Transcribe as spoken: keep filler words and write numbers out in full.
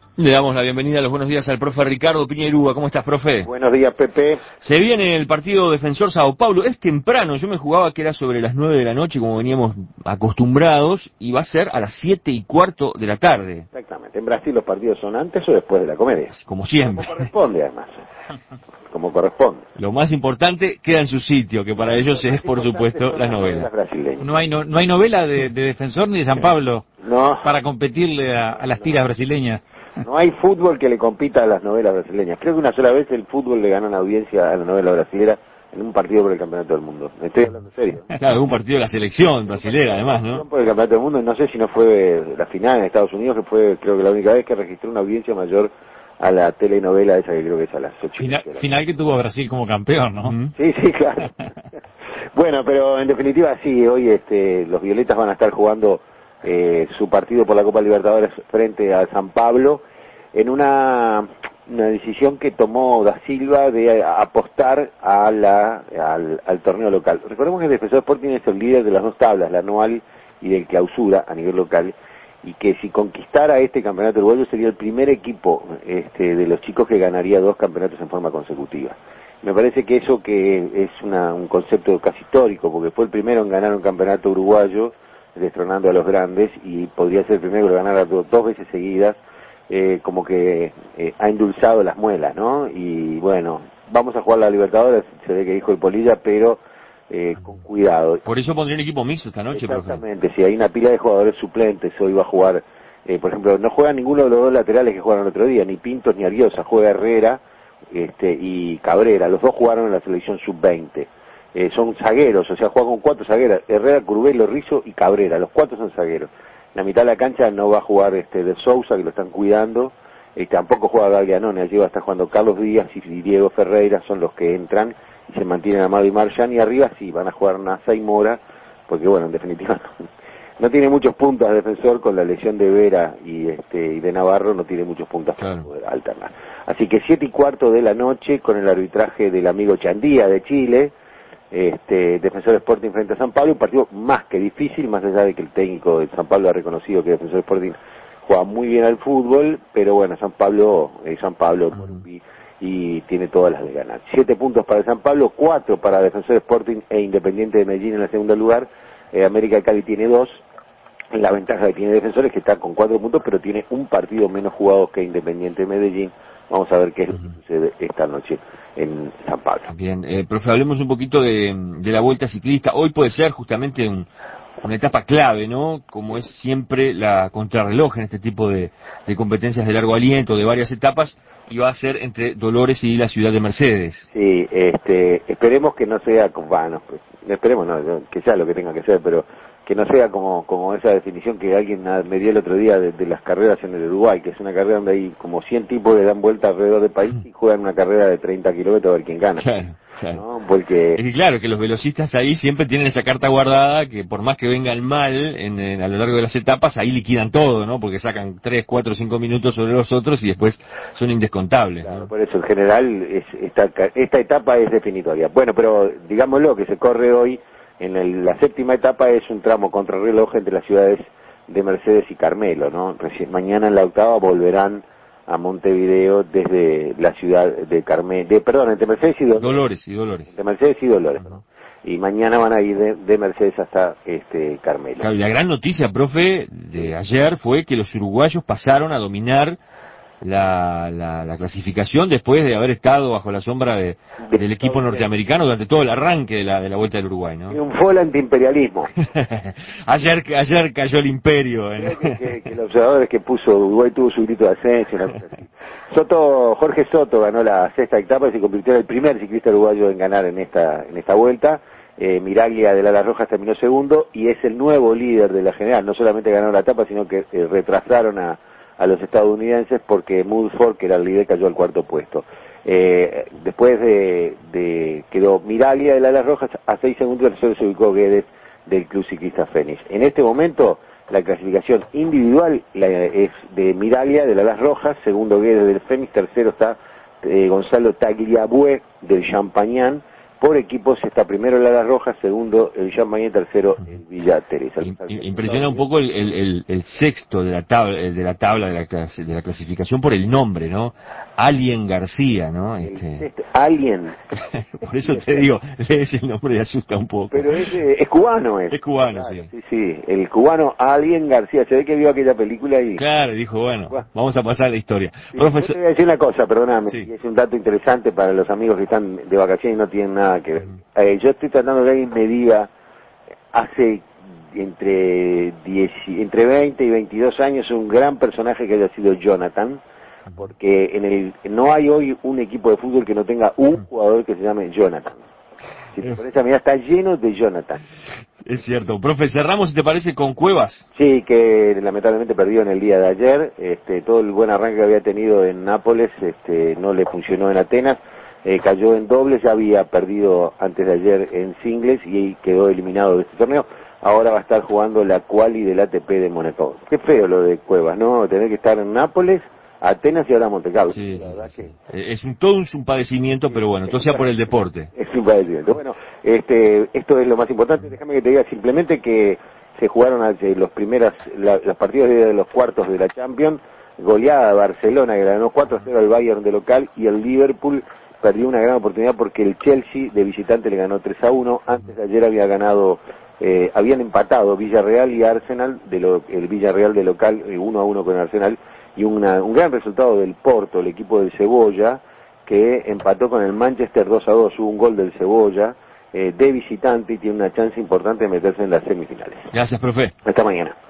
Le damos la bienvenida a los buenos días al profe Ricardo Piñeirúa. ¿Cómo estás, profe? Buenos días, Pepe. Se viene el partido Defensor Sao Paulo. Es temprano, yo me jugaba que era sobre las nueve de la noche, como veníamos acostumbrados, y va a ser a las siete y cuarto de la tarde. Exactamente. En Brasil los partidos son antes o después de la comedia. Como siempre. Como corresponde, además. Como corresponde. Lo más importante queda en su sitio, que para ellos es, por supuesto, las novelas. No hay, no, no hay novela de, de Defensor ni de San Pablo no, para competirle a, a las tiras brasileñas. No hay fútbol que le compita a las novelas brasileñas. Creo que una sola vez el fútbol le ganó una audiencia a la novela brasilera en un partido por el Campeonato del Mundo. Estoy hablando en serio. Claro, un partido de la selección brasilera, además, ¿no? Por el Campeonato del Mundo, no sé si no fue la final en Estados Unidos, que fue creo que la única vez que registró una audiencia mayor a la telenovela esa que creo que es a las ocho. Final, final que tuvo Brasil como campeón, ¿no? Uh-huh. Sí, sí, claro. Bueno, pero en definitiva sí, hoy este, los violetas van a estar jugando eh, su partido por la Copa Libertadores frente a San Pablo en una, una decisión que tomó Da Silva de apostar a la, al, al torneo local. Recordemos que el Defensor Sporting es el líder de las dos tablas, la anual y del clausura a nivel local, y que si conquistara este campeonato uruguayo sería el primer equipo este, de los chicos que ganaría dos campeonatos en forma consecutiva. Me parece que eso que es una, un concepto casi histórico, porque fue el primero en ganar un campeonato uruguayo, destronando a los grandes, y podría ser el primero que lo ganara dos, dos veces seguidas, eh, como que eh, ha endulzado las muelas, ¿no? Y bueno, vamos a jugar la Libertadores, se ve que dijo el Polilla, pero eh, con cuidado. Por eso pondría un equipo mixto esta noche, profe. Exactamente, si hay una pila de jugadores suplentes, hoy va a jugar, eh, por ejemplo, no juega ninguno de los dos laterales que jugaron el otro día, ni Pintos ni Ariosa, juega Herrera este, y Cabrera, los dos jugaron en la selección sub veinte. Eh, son zagueros, o sea, juega con cuatro zagueros, Herrera, Curvelo, Rizzo y Cabrera, los cuatro son zagueros. En la mitad de la cancha no va a jugar este de Sousa, que lo están cuidando, eh, tampoco juega Gaglianone, allí va a estar jugando Carlos Díaz y Diego Ferreira, son los que entran y se mantienen Amado y Marchán, y arriba sí van a jugar Nasa y Mora, porque bueno, en definitiva no, no tiene muchos puntos al Defensor, con la lesión de Vera y este y de Navarro no tiene muchos puntos para claro. poder alternar. Así que siete y cuarto de la noche, con el arbitraje del amigo Chandía de Chile, este Defensor Sporting frente a San Pablo, un partido más que difícil, más allá de que el técnico de San Pablo ha reconocido que Defensor Sporting juega muy bien al fútbol, pero bueno, San Pablo es San Pablo y, y tiene todas las de ganar. Siete puntos para San Pablo, cuatro para Defensor Sporting e Independiente de Medellín en el segundo lugar. eh, América de Cali tiene dos. La ventaja que tiene Defensor es que está con cuatro puntos, pero tiene un partido menos jugado que Independiente de Medellín. Vamos a ver qué es lo que sucede esta noche en San Pablo. Bien, eh, profe, hablemos un poquito de, de la Vuelta Ciclista. Hoy puede ser justamente un, una etapa clave, ¿no? Como es siempre la contrarreloj en este tipo de, de competencias de largo aliento, de varias etapas, y va a ser entre Dolores y la ciudad de Mercedes. Sí, este, esperemos que no sea, bueno, pues, esperemos no, que sea lo que tenga que ser, pero que no sea como como esa definición que alguien me dio el otro día de, de las carreras en el Uruguay, que es una carrera donde hay como cien tipos que dan vuelta alrededor del país y juegan una carrera de treinta kilómetros a ver quién gana. Claro, claro. ¿No? Porque... Es que claro, que los velocistas ahí siempre tienen esa carta guardada, que por más que vengan mal en, en, a lo largo de las etapas, ahí liquidan todo, ¿no? Porque sacan tres, cuatro, cinco minutos sobre los otros y después son indescontables. Claro, ¿no? por eso en general es, esta, esta etapa es definitoria. Bueno, pero digámoslo, que se corre hoy. En el, la séptima etapa es un tramo contrarreloj entre las ciudades de Mercedes y Carmelo, ¿no? Recién, mañana en la octava volverán a Montevideo desde la ciudad de Carmelo, de, perdón, entre Mercedes y Dolores. Dolores y Dolores. Entre Mercedes y Dolores, ¿no? Y mañana van a ir de, de Mercedes hasta este Carmelo. Claro, y la gran noticia, profe, de ayer fue que los uruguayos pasaron a dominar La, la, la clasificación después de haber estado bajo la sombra de, del equipo norteamericano durante todo el arranque de la, de la Vuelta del Uruguay, ¿no? Triunfó el antiimperialismo. ayer, ayer cayó el imperio. ¿eh? Que, que, que los observadores que puso Uruguay tuvo su grito de ascenso. Una cosa así. Soto, Jorge Soto ganó la sexta etapa y se convirtió en el primer ciclista uruguayo en ganar en esta, en esta vuelta. Eh, Miraglia de Alas Rojas terminó segundo y es el nuevo líder de la general. No solamente ganó la etapa, sino que eh, retrasaron a a los estadounidenses porque Mudford, que era el líder, cayó al cuarto puesto. Eh, después de, de quedó Miraglia de Alas Rojas a seis segundos, tercero se ubicó Guedes del Club Ciclista Fénix. En este momento la clasificación individual la, es de Miraglia de Alas Rojas, segundo Guedes del Fénix, tercero está eh, Gonzalo Tagliabue del Champagnat, por equipos está primero el Alas Rojas, segundo el Champagne, tercero el Villa Teresa. Impresiona un poco el, el, el, el sexto de la tabla de la tabla de la, clase, de la clasificación por el nombre, ¿no? Alien García, ¿no? Este... Este, Alien. Por eso te digo, lees el nombre y asusta un poco. Pero es, eh, es cubano, es. Es cubano, claro, sí. Sí, sí, el cubano Alien García. Se ve que vio aquella película y... Claro, dijo, bueno, vamos a pasar a la historia. Sí, Profesor... Te voy a decir una cosa, perdóname, Sí. y es un dato interesante para los amigos que están de vacaciones y no tienen nada que ver. Eh, yo estoy tratando de que alguien me diga, hace entre diez, entre veinte y veintidós años, un gran personaje que haya sido Jonathan, porque en el no hay hoy un equipo de fútbol que no tenga un jugador que se llame Jonathan. Si te pones a mirar, está lleno de Jonathan. Es cierto. Profe, cerramos, si te parece, con Cuevas. Sí, que lamentablemente perdió en el día de ayer. Este, todo el buen arranque que había tenido en Nápoles este, no le funcionó en Atenas. Eh, cayó en dobles, ya había perdido antes de ayer en singles y quedó eliminado de este torneo. Ahora va a estar jugando la quali del A T P de Mónaco. Qué feo lo de Cuevas, ¿no? Tener que estar en Nápoles, Atenas y ahora Monte Carlo. Sí, sí, la sí, que... sí. Es un, todo un, un padecimiento, pero bueno, todo sea por el deporte. Es un padecimiento. Bueno, este, esto es lo más importante. Déjame que te diga simplemente que se jugaron eh, los primeras, la, los partidos de los cuartos de la Champions. Goleada de Barcelona, que ganó cuatro a cero al Bayern de local, y el Liverpool perdió una gran oportunidad porque el Chelsea de visitante le ganó tres a uno. Antes de ayer había ganado, eh, habían empatado Villarreal y Arsenal, de lo, el Villarreal de local eh, uno a uno con Arsenal, y una, un gran resultado del Porto, el equipo del Cebolla, que empató con el Manchester dos a dos. Hubo un gol del Cebolla eh, de visitante y tiene una chance importante de meterse en las semifinales. Gracias, profe. Hasta mañana.